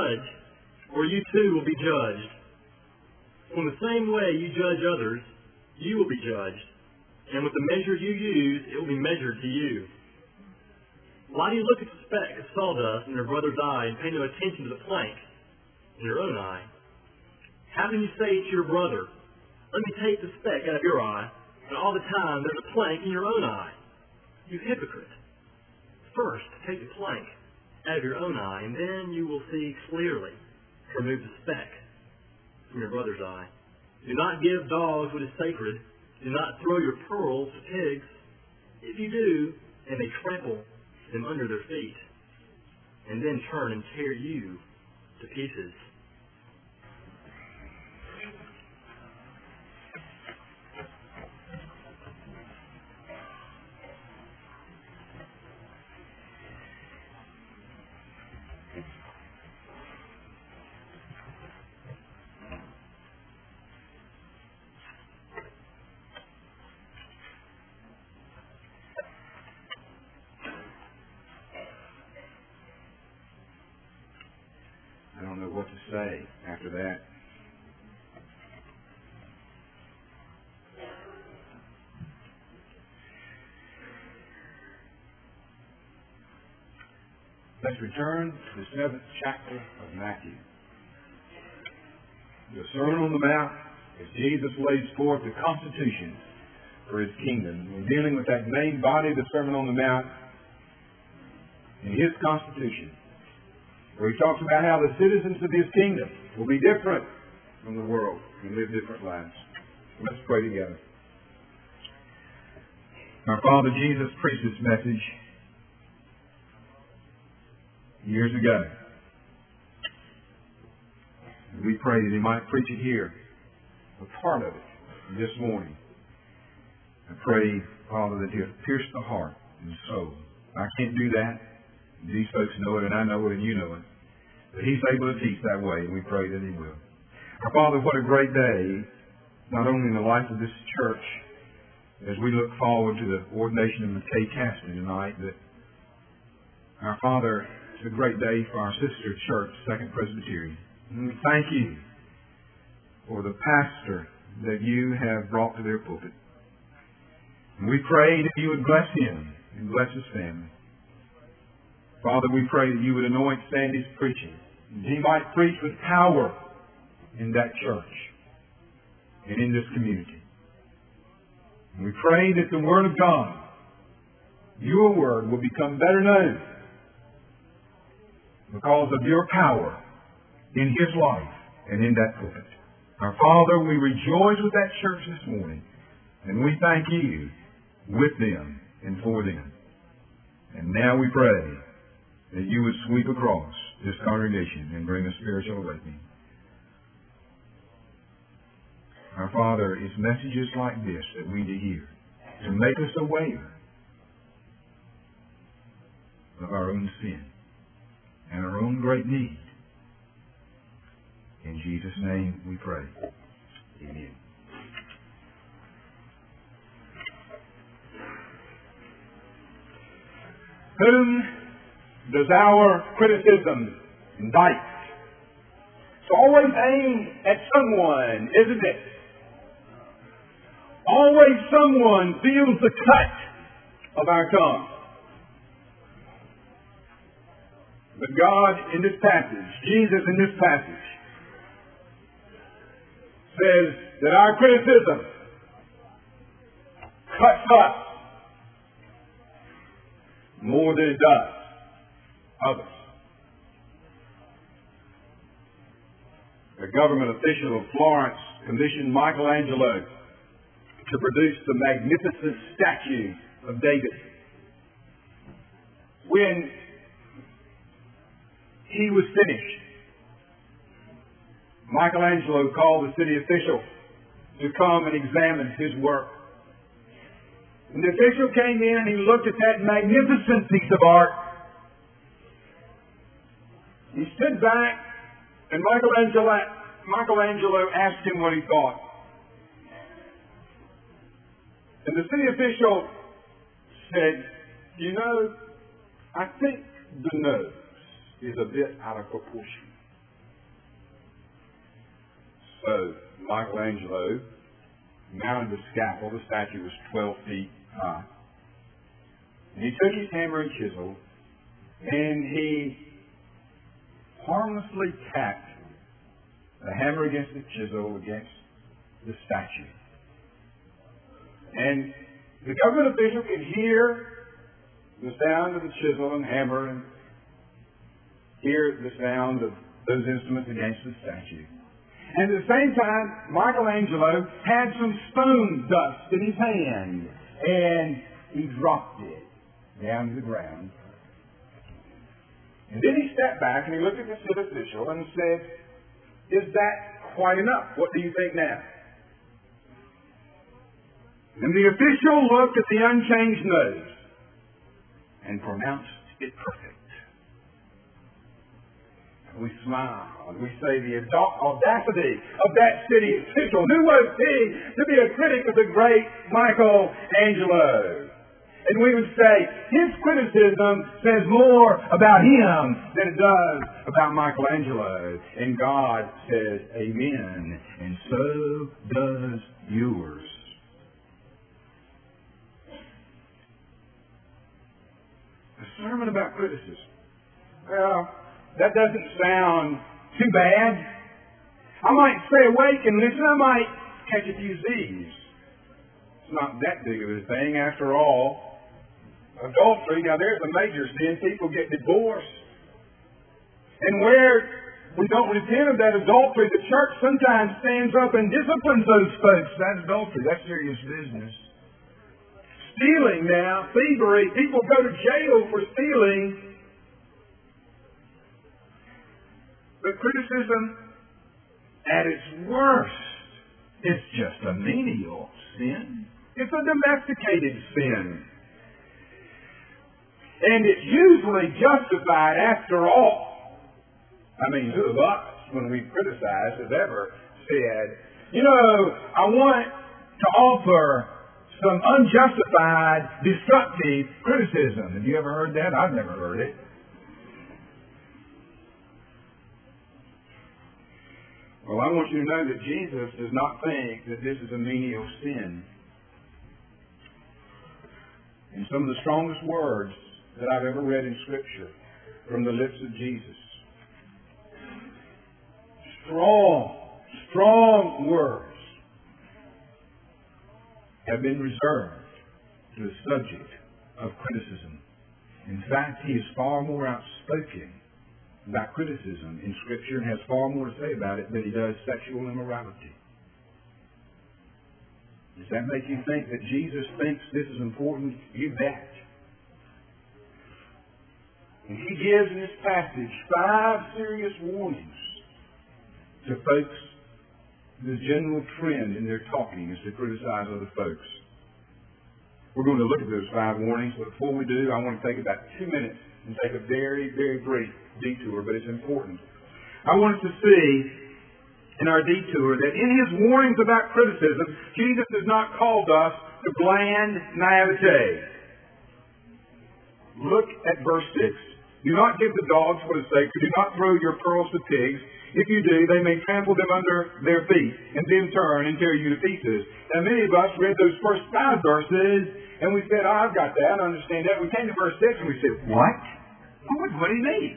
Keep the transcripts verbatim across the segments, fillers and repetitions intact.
judge, or you too will be judged. In the same way you judge others, you will be judged. And with the measure you use, it will be measured to you. Why do you look at the speck of sawdust in your brother's eye and pay no attention to the plank in your own eye? How can you say to your brother, let me take the speck out of your eye, and all the time there's a plank in your own eye? You hypocrite. First, take the plank out of your own eye, and then you will see clearly to remove the speck from your brother's eye. Do not give dogs what is sacred. Do not throw your pearls to pigs. If you do, they may trample them under their feet, and then turn and tear you to pieces. I don't know what to say after that. Let's return to the seventh chapter of Matthew. The Sermon on the Mount, as Jesus lays forth the constitution for his kingdom. We're dealing with that main body of the Sermon on the Mount in his constitution, where he talks about how the citizens of his kingdom will be different from the world and live different lives. Let's pray together. Our Father, Jesus preached this message years ago. And we pray that he might preach it here, a part of it, this morning. I pray, Father, that he'll pierce the heart and soul. I can't do that. These folks know it, and I know it, and you know it. But he's able to teach that way, and we pray that he will. Our Father, what a great day, not only in the life of this church, as we look forward to the ordination of McKay Caston tonight, but our Father, it's a great day for our sister church, Second Presbyterian. And we thank you for the pastor that you have brought to their pulpit. And we pray that you would bless him and bless his family. Father, we pray that you would anoint Sandy's preaching, and he might preach with power in that church and in this community. And we pray that the Word of God, your Word, will become better known because of your power in his life and in that pulpit. Our Father, we rejoice with that church this morning, and we thank you with them and for them. And now we pray that you would sweep across this congregation and bring a spiritual awakening. Our Father, it's messages like this that we need to hear to make us aware of our own sin and our own great need. In Jesus' name we pray. Amen. Whom does our criticism indict? It's always aimed at someone, isn't it? Always someone feels the cut of our tongue. But God in this passage, Jesus in this passage, says that our criticism cuts us more than it does others. A government official of Florence commissioned Michelangelo to produce the magnificent statue of David. When he was finished, Michelangelo called the city official to come and examine his work. And the official came in and he looked at that magnificent piece of art. He stood back and Michelangelo, Michelangelo asked him what he thought. And the city official said, you know, I think the nose is a bit out of proportion. So Michelangelo mounted the scaffold. The statue was twelve feet high. And he took his hammer and chisel, and he harmlessly tapped the hammer against the chisel against the statue. And the government official could hear the sound of the chisel and hammer and hear the sound of those instruments against the statue. And at the same time, Michelangelo had some stone dust in his hand, and he dropped it down to the ground. And then he stepped back and he looked at the city official and said, "Is that quite enough? What do you think now?" And the official looked at the unchanged nose and pronounced it perfect. We smile and we say the audacity of that city official. Who was he to be a critic of the great Michelangelo? And we would say his criticism says more about him than it does about Michelangelo. And God says amen. And so does yours. A sermon about criticism. Well, that doesn't sound too bad. I might stay awake and listen. I might catch a few Z's. It's not that big of a thing after all. Adultery, now there's a major sin. People get divorced. And where we don't repent of that adultery, the church sometimes stands up and disciplines those folks. That's adultery. That's serious business. Stealing now, thievery. People go to jail for stealing. But criticism, at its worst, it's just a menial sin. It's a domesticated sin. And it's usually justified after all. I mean, who of us, when we criticize, has ever said, you know, I want to offer some unjustified, destructive criticism. Have you ever heard that? I've never heard it. Well, I want you to know that Jesus does not think that this is a menial sin. And some of the strongest words that I've ever read in Scripture from the lips of Jesus. Strong, strong words have been reserved to the subject of criticism. In fact, he is far more outspoken about criticism in Scripture and has far more to say about it than he does sexual immorality. Does that make you think that Jesus thinks this is important? You bet. And he gives in this passage five serious warnings to folks. The general trend in their talking is to criticize other folks. We're going to look at those five warnings, but before we do, I want to take about two minutes and take a very, very brief detour, but it's important. I want us to see in our detour that in his warnings about criticism, Jesus has not called us to bland naivete. Look at verse six. Do not give the dogs what is sacred. Do not throw your pearls to pigs. If you do, they may trample them under their feet and then turn and tear you to pieces. Now, many of us read those first five verses and we said, oh, I've got that. I understand that. We came to verse six and we said, what? What, what do you mean?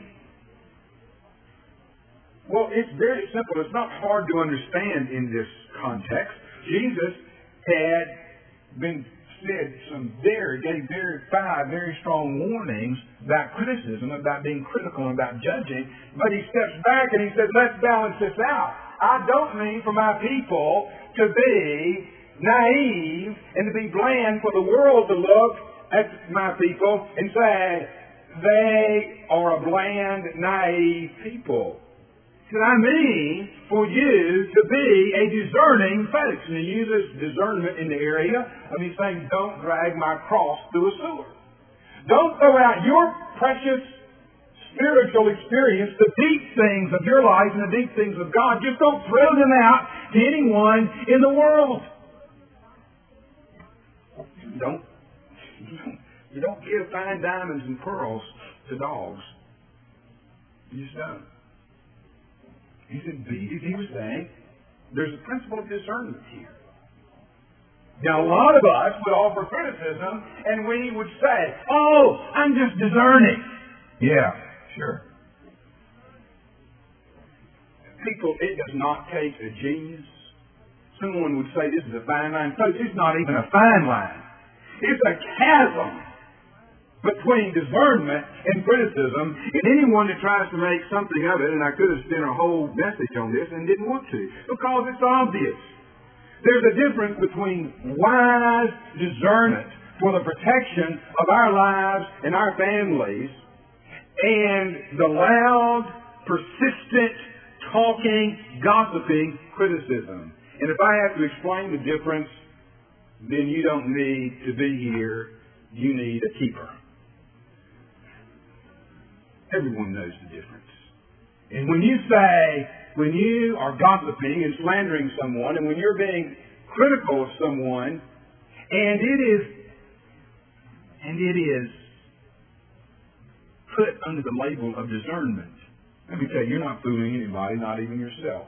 Well, it's very simple. It's not hard to understand in this context. Jesus had been said some very, gave very five very strong warnings about criticism, about being critical, and about judging. But he steps back and he says, let's balance this out. I don't mean for my people to be naive and to be bland, for the world to look at my people and say, they are a bland, naive people. I mean for you to be a discerning folks. And he uses discernment in the area of he's saying, don't drag my cross through a sewer. Don't throw out your precious spiritual experience, the deep things of your life and the deep things of God. Just don't throw them out to anyone in the world. Don't, you don't give fine diamonds and pearls to dogs. You just don't. He said, be, he was saying, there's a principle of discernment here. Now, a lot of us would offer criticism, and we would say, oh, I'm just discerning. Yeah, sure. People, it does not take a genius. Someone would say this is a fine line. Folks, it's not even a fine line. It's a chasm between discernment and criticism. And anyone that tries to make something of it, and I could have spent a whole message on this and didn't want to, because it's obvious. There's a difference between wise discernment for the protection of our lives and our families and the loud, persistent, talking, gossiping criticism. And if I have to explain the difference, then you don't need to be here. You need a keeper. Everyone knows the difference. And when you say, when you are gossiping and slandering someone, and when you're being critical of someone, and it is, and it is put under the label of discernment, let me tell you, you're not fooling anybody, not even yourself.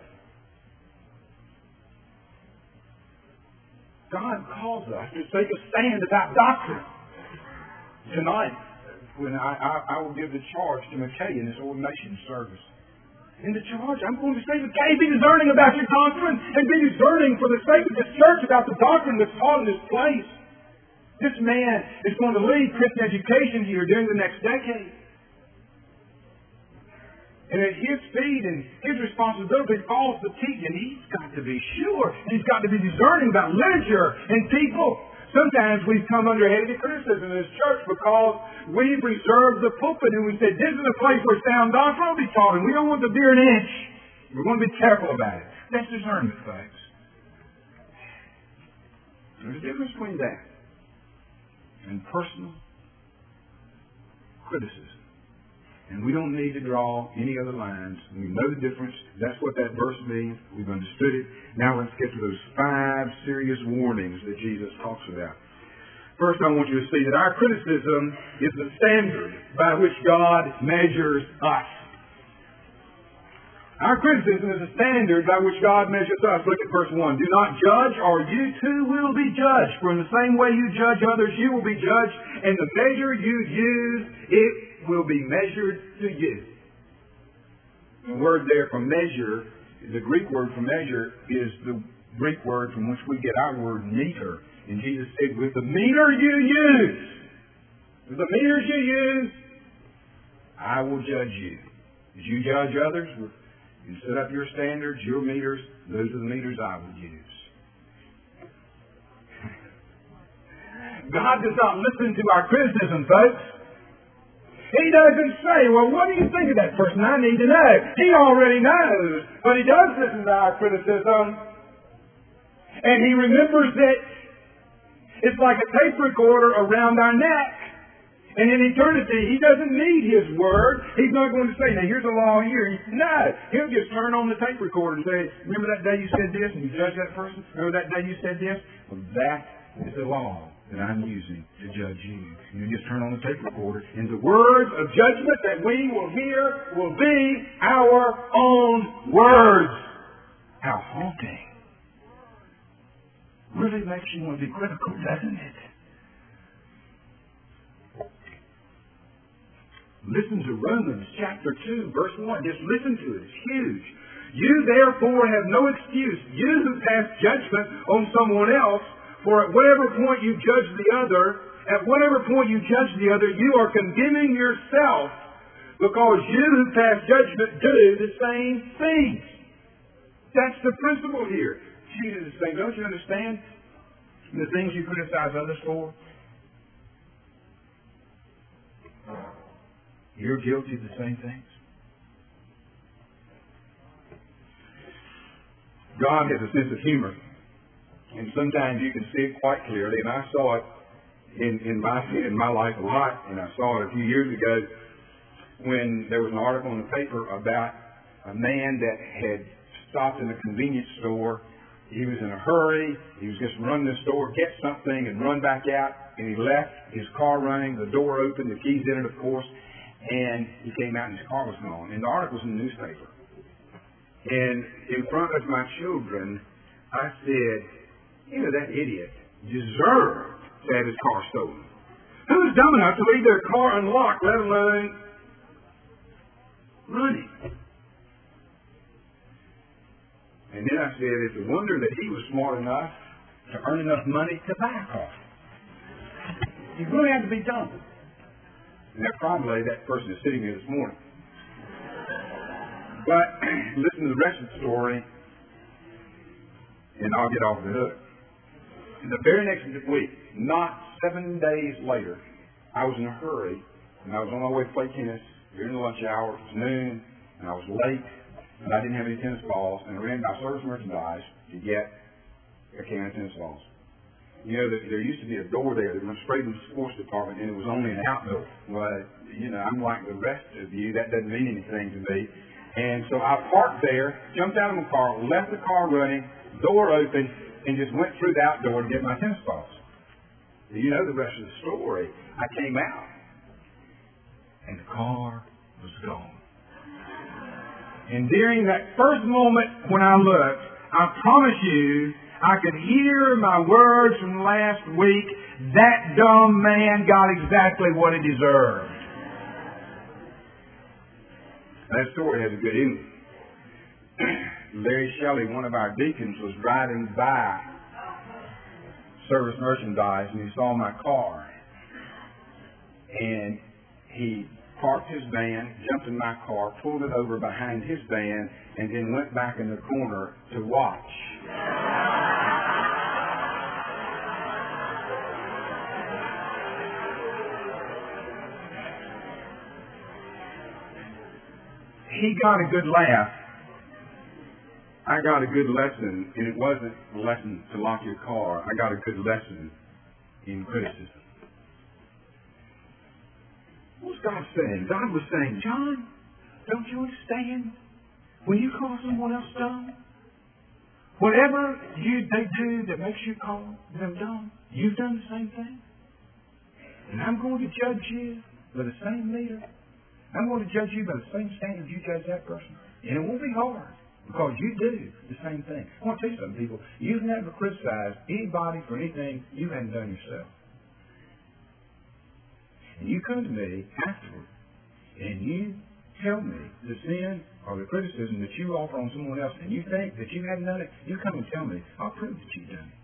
God calls us to take a stand about doctrine. Tonight, when I, I, I will give the charge to McKay in this ordination service. In the charge, I'm going to say, McKay, be discerning about your doctrine, and be discerning for the sake of this church about the doctrine that's taught in this place. This man is going to lead Christian education here during the next decade. And at his feet and his responsibility falls to teach, and he's got to be sure. He's got to be discerning about literature and people. Sometimes we've come under heavy criticism in this church because we've reserved the pulpit and we said, this is a place where sound doctrine will be taught, and we don't want to veer an inch. We're going to be careful about it. That's discernment, folks. There's a difference between that and personal criticism. And we don't need to draw any other lines. We know the difference. That's what that verse means. We've understood it. Now let's get to those five serious warnings that Jesus talks about. First, I want you to see that our criticism is the standard by which God measures us. Our criticism is a standard by which God measures us. Look at verse one. Do not judge, or you too will be judged. For in the same way you judge others, you will be judged. And the measure you use, it will be measured to you. The word there for measure, the Greek word for measure, is the Greek word from which we get our word meter. And Jesus said, with the meter you use, with the meters you use, I will judge you. As you judge others, you set up your standards, your meters, those are the meters I will use. God does not listen to our criticism, folks. He doesn't say, well, what do you think of that person? I need to know. He already knows. But He does listen to our criticism. And He remembers that it's like a tape recorder around our neck. And in eternity, He doesn't need His word. He's not going to say, now here's a law here. No. He'll just turn on the tape recorder and say, remember that day you said this and you judged that person? Remember that day you said this? Well, that is the law that I'm using to judge you. And you just turn on the tape recorder, and the words of judgment that we will hear will be our own words. How haunting. Really makes you want to be critical, doesn't it? Listen to Romans chapter two, verse one. Just listen to it. It's huge. You therefore have no excuse, you who pass judgment on someone else, for at whatever point you judge the other, at whatever point you judge the other, you are condemning yourself, because you who pass judgment do the same things. That's the principle here. Jesus is saying, don't you understand the things you criticize others for? You're guilty of the same things. God has a sense of humor. And sometimes you can see it quite clearly. And I saw it in, in my in my life a lot. And I saw it a few years ago when there was an article in the paper about a man that had stopped in a convenience store. He was in a hurry. He was just run the store, get something, and run back out. And he left his car running, the door open, the keys in it, of course. And he came out and his car was gone. And the article was in the newspaper. And in front of my children, I said, you know, that idiot deserved to have his car stolen. Who was dumb enough to leave their car unlocked, let alone running? And then I said, it's a wonder that he was smart enough to earn enough money to buy a car. You really have to be dumb. Now, probably that person is sitting here this morning. But listen to the rest of the story, and I'll get off the hook. And the very next week, not seven days later, I was in a hurry, and I was on my way to play tennis during the lunch hour. It was noon, and I was late, and I didn't have any tennis balls, and I ran by service merchandise to get a can of tennis balls. You know, there used to be a door there that went straight into the sports department, and it was only an outdoor. Well, you know, I'm like the rest of you. That doesn't mean anything to me. And so I parked there, jumped out of my car, left the car running, door open, and just went through the outdoor to get my tennis balls. You know the rest of the story. I came out, and the car was gone. And during that first moment when I looked, I promise you, I could hear my words from last week. That dumb man got exactly what he deserved. That story has a good ending. Larry Shelley, one of our deacons, was driving by service merchandise, and he saw my car. And he parked his van, jumped in my car, pulled it over behind his van, and then went back in the corner to watch. He got a good laugh. I got a good lesson, and it wasn't a lesson to lock your car. I got a good lesson in criticism. What was God saying? God was saying, John, don't you understand? When you call someone else dumb, whatever you they do that makes you call them dumb, you've done the same thing. And I'm going to judge you by the same meter. I'm going to judge you by the same standard you judge that person. And it won't be hard, because you do the same thing. I want to tell you something, people. You've never criticized anybody for anything you haven't done yourself. And you come to me afterward, and you tell me the sin or the criticism that you offer on someone else, and you think that you haven't done it, you come and tell me, I'll prove that you've done it.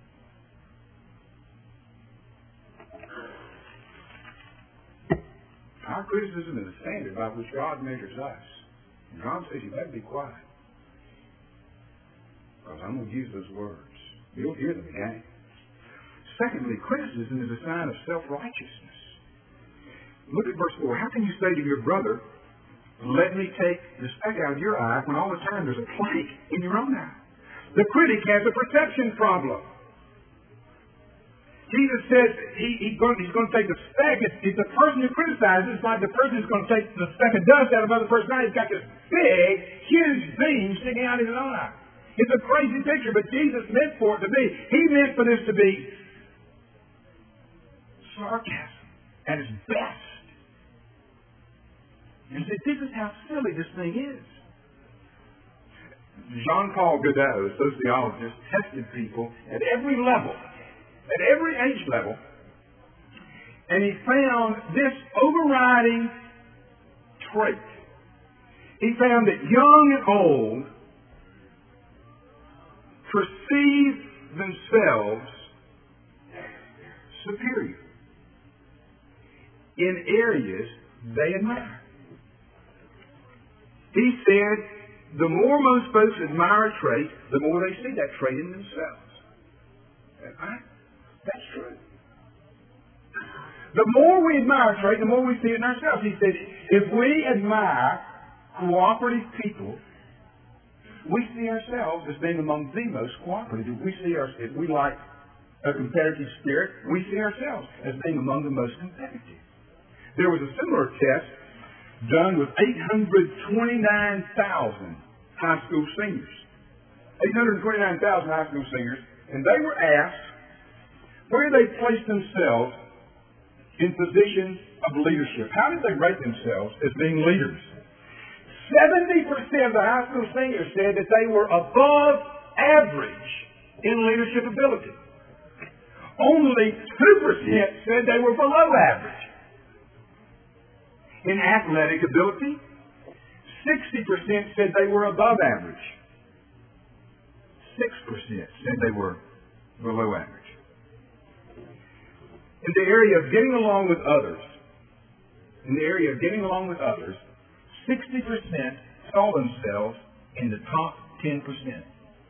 Our criticism is a standard by which God measures us. And God says, you better be quiet, because I'm going to use those words. You'll hear them again. Secondly, criticism is a sign of self-righteousness. Look at verse four. How can you say to your brother, let me take the speck out of your eye, when all the time there's a plank in your own eye? The critic has a perception problem. Jesus says he, he going, he's going to take the speck. It's, it's the person who criticizes. It's like the person who's going to take the speck of dust out of another person's eye. He's got this big, huge beam sticking out of his own eye. It's a crazy picture, but Jesus meant for it to be. He meant for this to be sarcasm at its best. And said, this is how silly this thing is. Jean-Paul Godot, a sociologist, tested people at every level, at every age level, and he found this overriding trait. He found that young and old perceive themselves superior in areas they admire. He said, the more most folks admire a trait, the more they see that trait in themselves. And I, that's true. The more we admire a trait, the more we see it in ourselves. He said, if we admire cooperative people, we see ourselves as being among the most cooperative. We see our, if we like a competitive spirit, we see ourselves as being among the most competitive. There was a similar test done with eight hundred twenty-nine thousand high school seniors. eight hundred twenty-nine thousand high school seniors, and they were asked where they placed themselves in positions of leadership. How did they rate themselves as being leaders? seventy percent of the high school seniors said that they were above average in leadership ability. Only two percent said they were below average. In athletic ability, sixty percent said they were above average. six percent said they were below average. In the area of getting along with others, in the area of getting along with others, sixty percent saw themselves in the top ten percent.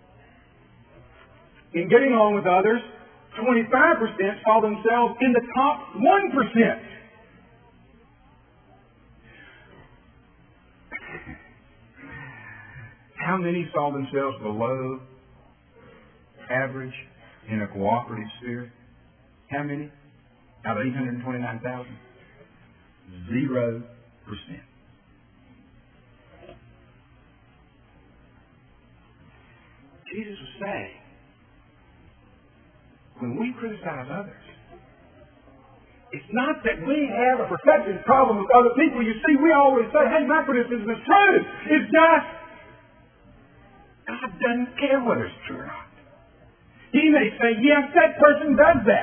In getting along with others, twenty-five percent saw themselves in the top one percent. How many saw themselves below average in a cooperative spirit? How many? Out of eight hundred twenty-nine thousand? Zero percent. Jesus was saying, when we criticize others, it's not that we have a perception problem with other people. You see, we always say, hey, my criticism is true. It's just, God doesn't care whether it's true or not. He may say, yes, that person does that.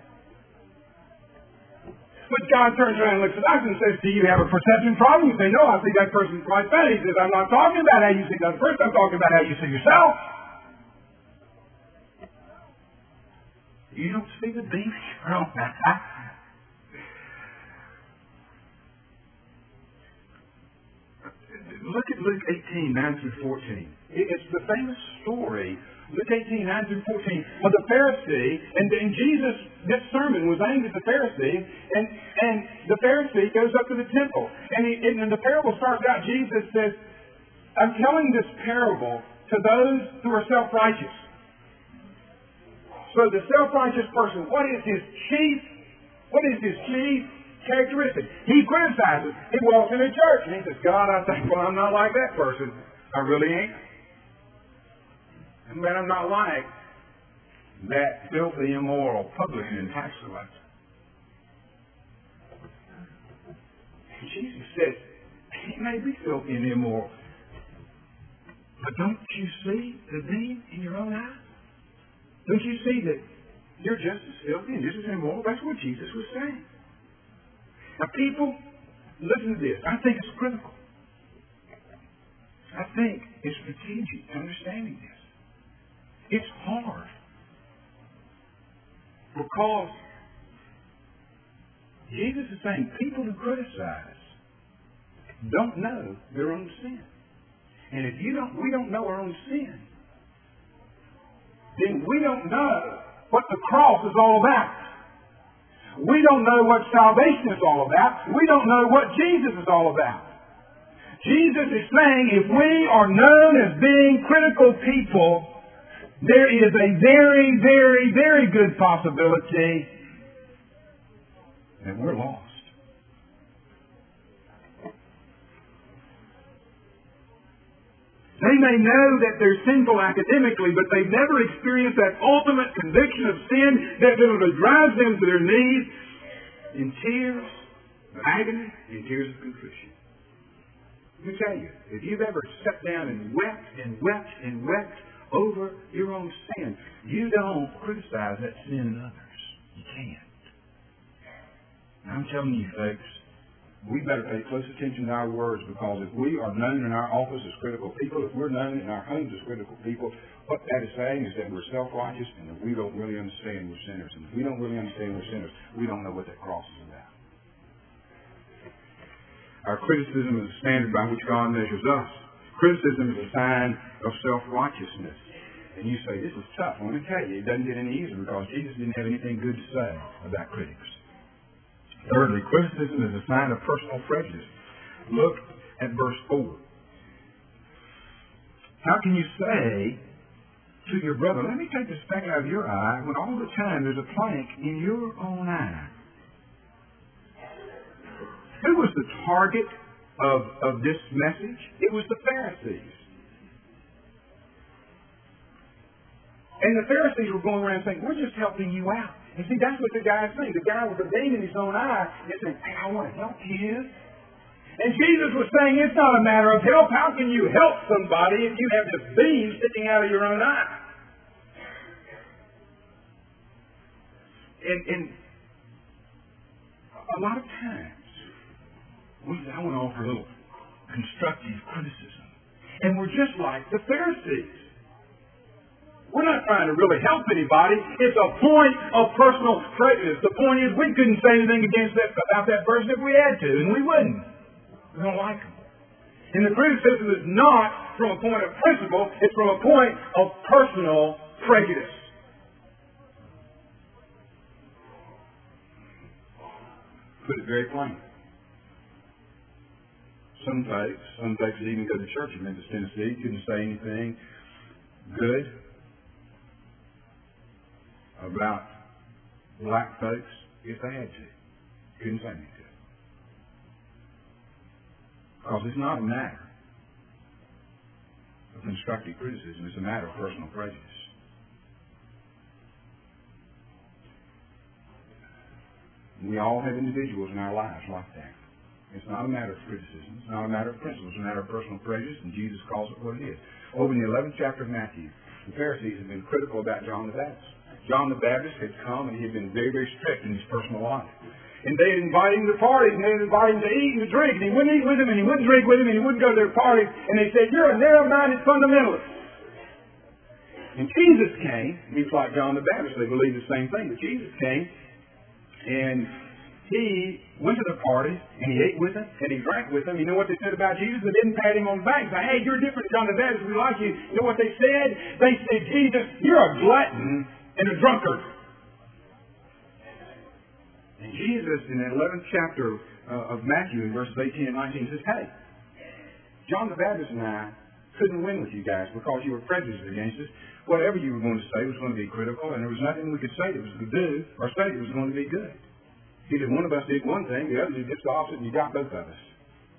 But God turns around and looks at us and says, do you have a perception problem? You say, no, I think that person's quite bad. He says, I'm not talking about how you see the other person. I'm talking about how you see yourself. You don't see the beam in your own eye. Look at Luke eighteen, nine through fourteen. It's the famous story, Luke eighteen, nine through fourteen, of the Pharisee, and, and Jesus, this sermon was aimed at the Pharisee, and, and the Pharisee goes up to the temple, and, he, and the parable starts out, Jesus says, I'm telling this parable to those who are self-righteous. So the self-righteous person, what is his chief, what is his chief characteristic? He criticizes. He walks into church and he says, God, I think, well, I'm not like that person. I really ain't. And man, I'm not like that filthy, immoral publican and tax collector. And Jesus says, he may be filthy and immoral, but don't you see the beam in your own eye? Don't you see that you're just as filthy and just as immoral? That's what Jesus was saying. Now, people, listen to this. I think it's critical. I think it's strategic to understanding this. It's hard. Because Jesus is saying people who criticize don't know their own sin. And if you don't, we don't know our own sin, then we don't know what the cross is all about. We don't know what salvation is all about. We don't know what Jesus is all about. Jesus is saying if we are known as being critical people, there is a very, very, very good possibility that we're lost. They may know that they're sinful academically, but they've never experienced that ultimate conviction of sin that literally drives them to their knees in tears of agony and tears of contrition. Let me tell you, if you've ever sat down and wept and wept and wept over your own sin, you don't criticize that sin in others. You can't. And I'm telling you, folks, we better pay close attention to our words, because if we are known in our office as critical people, if we're known in our homes as critical people, what that is saying is that we're self-righteous and that we don't really understand we're sinners. And if we don't really understand we're sinners, we don't know what that cross is about. Our criticism is a standard by which God measures us. Criticism is a sign of self-righteousness. And you say, this is tough. Well, let me tell you, it doesn't get any easier, because Jesus didn't have anything good to say about critics. Thirdly, criticism is a sign of personal prejudice. Look at verse four. How can you say to your brother, let me take the speck out of your eye, when all the time there's a plank in your own eye? Who was the target of, of this message? It was the Pharisees. And the Pharisees were going around saying, we're just helping you out. And see, that's what the guy's saying. The guy with the beam in his own eye is saying, hey, I want to help you. And Jesus was saying it's not a matter of help. How can you help somebody if you have this beam sticking out of your own eye? And, and a lot of times, we say, I want to offer a little constructive criticism. And we're just like the Pharisees. We're not trying to really help anybody. It's a point of personal prejudice. The point is we couldn't say anything against that, about that person if we had to, and we wouldn't. We don't like them. And the criticism is not from a point of principle. It's from a point of personal prejudice. Put it very plain. Some folks, some folks that even go to church in Memphis, Tennessee, couldn't say anything good about black folks if they had to. Couldn't say anything good. Because it's not a matter of constructive criticism. It's a matter of personal prejudice. We all have individuals in our lives like that. It's not a matter of criticism. It's not a matter of principle. It's a matter of personal prejudice, and Jesus calls it what it is. Over in the eleventh chapter of Matthew, the Pharisees have been critical about John the Baptist. John the Baptist had come, and he had been very, very strict in his personal life. And they had invited him to parties, and they had invited him to eat and to drink, and he wouldn't eat with them, and he wouldn't drink with them, and he wouldn't go to their parties. And they said, you're a narrow-minded fundamentalist. And Jesus came, and he was like John the Baptist. They believed the same thing, but Jesus came, and he went to the parties, and he ate with them, and he drank with them. You know what they said about Jesus? They didn't pat him on the back and say, hey, you're different than John the Baptist. We like you. You know what they said? They said, Jesus, you're a glutton and a drunkard. And Jesus, in the eleventh chapter uh, of Matthew, in verses eighteen and nineteen, says, hey, John the Baptist and I couldn't win with you guys because you were prejudiced against us. Whatever you were going to say was going to be critical, and there was nothing we could say that was good do or say that was going to be good. Either one of us did one thing, the other did just the opposite, and you got both of us.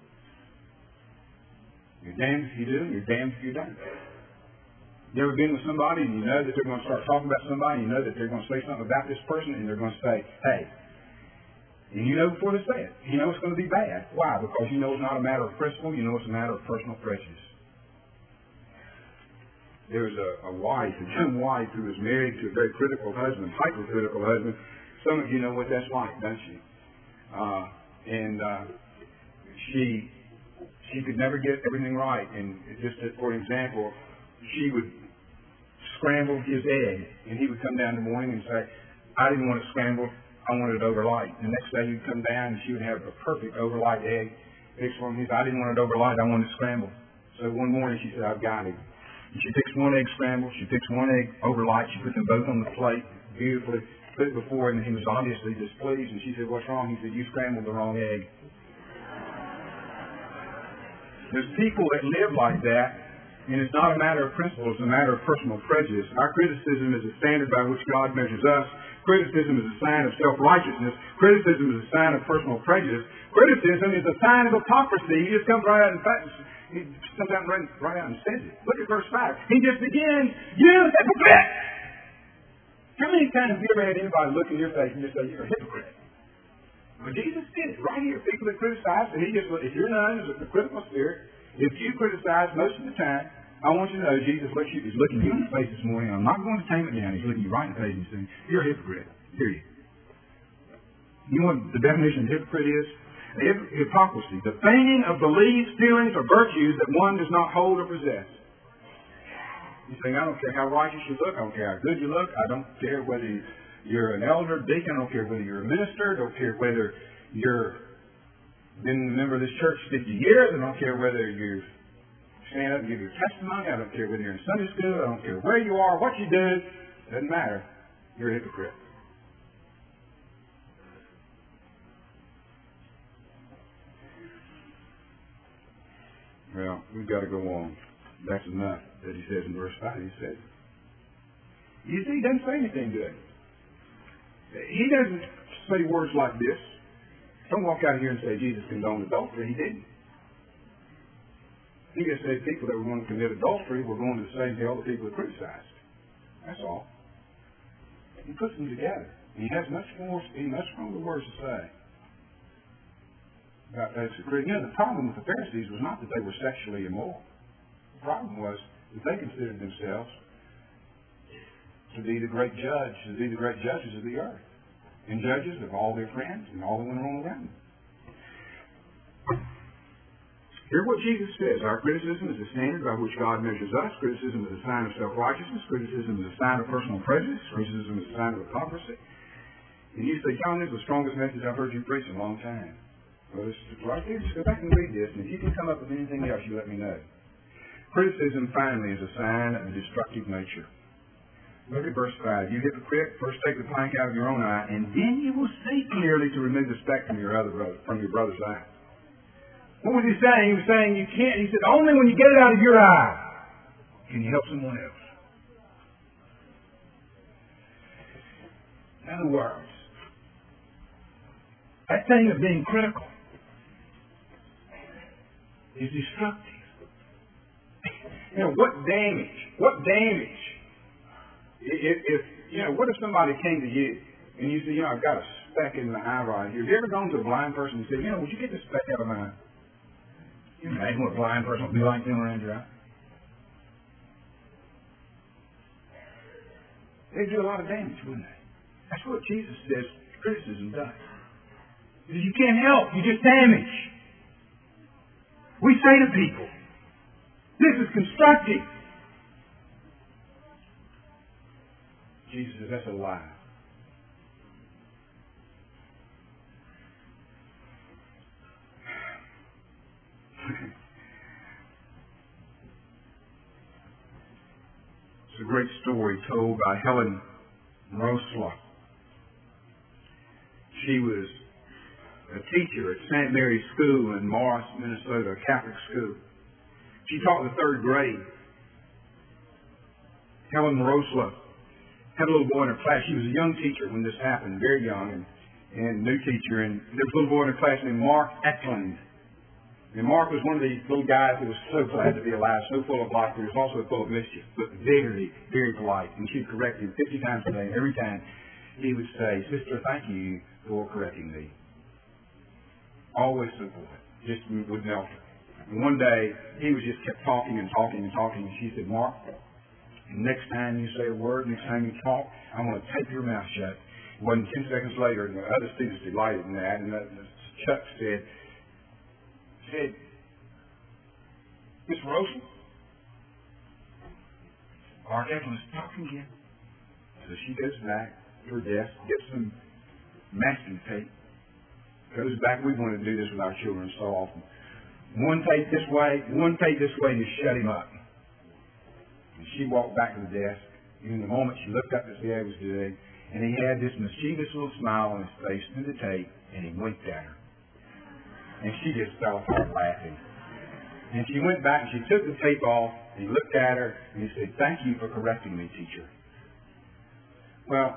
You're damned if you do, and you're damned if you don't. You ever been with somebody and you know that they're going to start talking about somebody, and you know that they're going to say something about this person, and they're going to say, hey, and you know before they say it, you know it's going to be bad. Why? Because you know it's not a matter of principle, you know it's a matter of personal prejudice. There was a, a wife, a young wife, who was married to a very critical husband, hypercritical husband. Some of you know what that's like, don't you? Uh, and uh, she she could never get everything right. And just for example, she would scramble his egg, and he would come down in the morning and say, I didn't want it scrambled, I wanted it over light. The next day he'd come down and she would have a perfect over light egg fixed for him. He said, I didn't want it over light, I wanted it scrambled. So one morning she said, I've got it. And she fixed one egg scrambled, she fixed one egg over light, she put them both on the plate beautifully, put it before him, and he was obviously displeased. And she said, what's wrong? He said, you scrambled the wrong egg. There's people that live like that, and it's not a matter of principle, it's a matter of personal prejudice. Our criticism is a standard by which God measures us. Criticism is a sign of self-righteousness. Criticism is a sign of personal prejudice. Criticism is a sign of hypocrisy. He just comes right out and he comes out right, right out and says it. Look at verse five. He just begins, you hypocrite! How many times have you ever had anybody look in your face and just say, you're a hypocrite? Well, Jesus did it right here. People that criticize, and he just, if you're known as a critical spirit, if you criticize most of the time, I want you to know Jesus looks you, is looking you in the face this morning. I'm not going to tame it down. He's looking you right in the face and saying, you're a hypocrite. Period. You know what the definition of hypocrite is? Hip- hypocrisy. The feigning of beliefs, feelings, or virtues that one does not hold or possess. You say, I don't care how righteous you look. I don't care how good you look. I don't care whether you're an elder, deacon. I don't care whether you're a minister. I don't care whether you're been a member of this church fifty years. I don't care whether you've stand up and give your testimony. I don't care whether you're in Sunday school. I don't care where you are, what you do. It doesn't matter. You're a hypocrite. Well, we've got to go on. That's enough that he says in verse five. He says, you see, he doesn't say anything good. He doesn't say words like this. Don't walk out here and say Jesus condoned adultery. He didn't. He just said people that were going to commit adultery were going to the same hell that people that criticized. That's all. He puts them together. He has much more, much stronger words to say. About that's you know, the problem with the Pharisees was not that they were sexually immoral. The problem was that they considered themselves to be the great judge, to be the great judges of the earth, and judges of all their friends and all that went on around them. Hear what Jesus says. Our criticism is the standard by which God measures us. Criticism is a sign of self-righteousness. Criticism is a sign of personal prejudice. Criticism is a sign of hypocrisy. And you say, John, this is the strongest message I've heard you preach in a long time. Well, this is right there. Just go back and read this, and if you can come up with anything else, you let me know. Criticism, finally, is a sign of a destructive nature. Look at verse five. You hypocrite, first take the plank out of your own eye, and then you will see clearly to remove the speck from your other brother, from your brother's eye. What was he saying? He was saying you can't. He said, only when you get it out of your eye can you help someone else. In other words, that thing of being critical is destructive. You know, what damage, what damage, if, if, you know, what if somebody came to you and you said, you know, I've got a speck in my eye right here. Have you ever gone to a blind person and said, you know, would you get this speck out of my eye? Can you imagine what a blind person would be like doing around your eye? They'd do a lot of damage, wouldn't they? That's what Jesus says criticism does. He says, you can't help, you just damage. We say to people, this is constructive. Jesus says, that's a lie. It's a great story told by Helen Rosler. She was a teacher at Saint Mary's School in Morris, Minnesota, a Catholic school. She taught the third grade. Helen Rosler had a little boy in her class. She was a young teacher when this happened, very young, and, and new teacher. And there was a little boy in her class named Mark Eklund. And Mark was one of these little guys who was so glad to be alive, so full of life, but he was also full of mischief, but very, very polite. And she'd correct him fifty times a day, and every time he would say, Sister, thank you for correcting me. Always so polite, just would melt her. And one day, he was just kept talking and talking and talking, and she said, Mark, next time you say a word, next time you talk, I'm going to tape your mouth shut. It wasn't ten seconds later, and the other students delighted in that, and Chuck said, said, Miss Rosen, Mark Eklund's talking again. So she goes back to her desk, gets some masking tape, goes back. We want to do this with our children so often. One tape this way, one tape this way to shut him up. And she walked back to the desk, and in the moment she looked up to see how he was doing, and he had this mischievous little smile on his face through the tape, and he winked at her. And she just fell apart laughing. And she went back and she took the tape off, and he looked at her, and he said, thank you for correcting me, teacher. Well,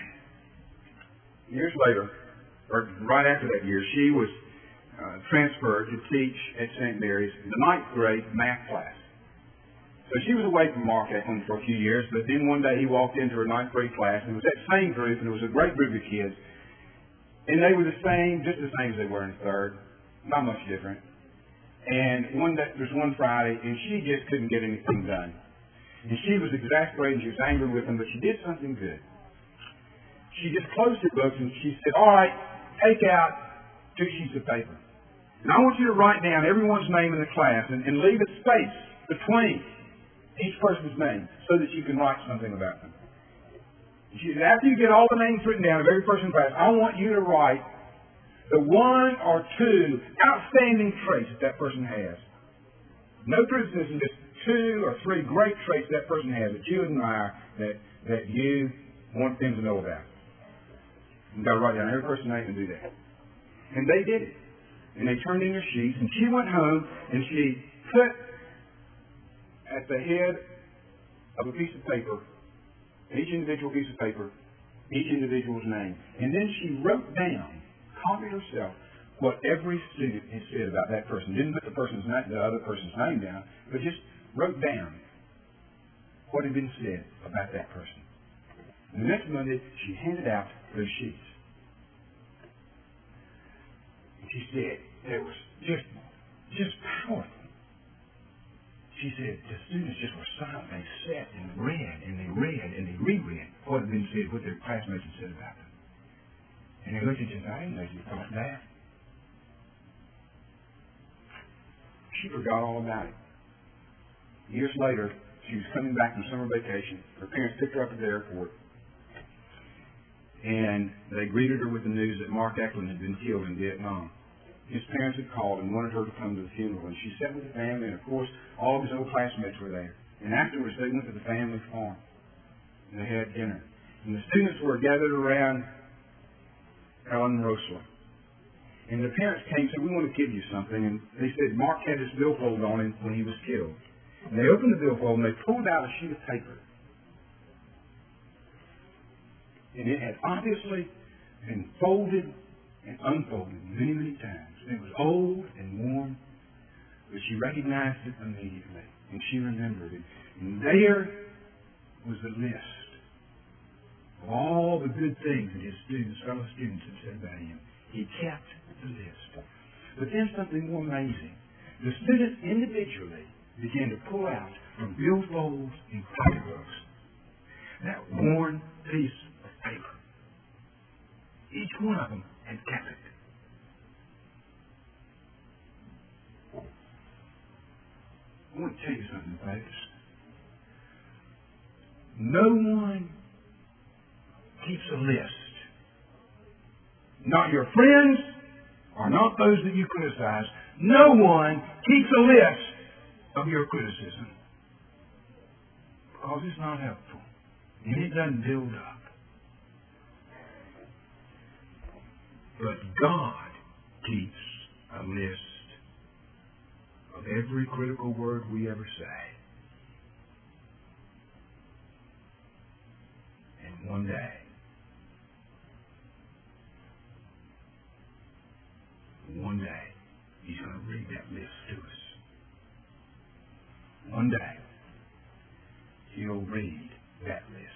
years later, or right after that year, she was uh, transferred to teach at Saint Mary's the ninth grade math class. So she was away from Mark Eklund for a few years, but then one day he walked into her ninth grade class, and it was that same group, and it was a great group of kids. And they were the same, just the same as they were in third. Not much different. And one day, there was one Friday, and she just couldn't get anything done. And she was exasperated, and she was angry with them, but she did something good. She just closed her books, and she said, all right, take out two sheets of paper. And I want you to write down everyone's name in the class, and, and leave a space between each person's name so that you can write something about them. She said, after you get all the names written down of every person in the class, I want you to write the one or two outstanding traits that that person has. No criticism, just two or three great traits that person has that you admire, that, that you want them to know about. You've got to write down every person's name and do that. And they did it. And they turned in their sheets, and she went home, and she put at the head of a piece of paper, each individual piece of paper, each individual's name. And then she wrote down, copied herself, what every student had said about that person. Didn't put the person's name, the other person's name down, but just wrote down what had been said about that person. And the next Monday, she handed out those sheets. she said, that was just, just powerful. She said the students just were silent. They sat and read, and they read, and they reread what had been said, what their classmates had said about them. And they looked at you and said, I didn't know you thought that. She forgot all about it. Years later, she was coming back from summer vacation. Her parents picked her up at the airport. And they greeted her with the news that Mark Eklund had been killed in Vietnam. His parents had called and wanted her to come to the funeral. And she sat with the family, and of course, all of his old classmates were there. And afterwards, they went to the family farm. And they had dinner. And the students were gathered around Ellen Rosler. And the parents came and said, we want to give you something. And they said Mark had this billfold on him when he was killed. And they opened the billfold and they pulled out a sheet of paper. And it had obviously been folded and unfolded many, many times. And it was old and worn, but she recognized it immediately. And she remembered it. And there was the list of all the good things that his students, fellow students had said about him. He kept the list. But then something more amazing. The students individually began to pull out from billfolds and pocketbooks that worn piece of paper. Each one of them had kept it. I want to tell you something, folks. No one keeps a list. Not your friends, or not those that you criticize. No one keeps a list of your criticism. Because it's not helpful. And it doesn't build up. But God keeps a list of every critical word we ever say. And one day, one day, He's going to read that list to us. One day, He'll read that list.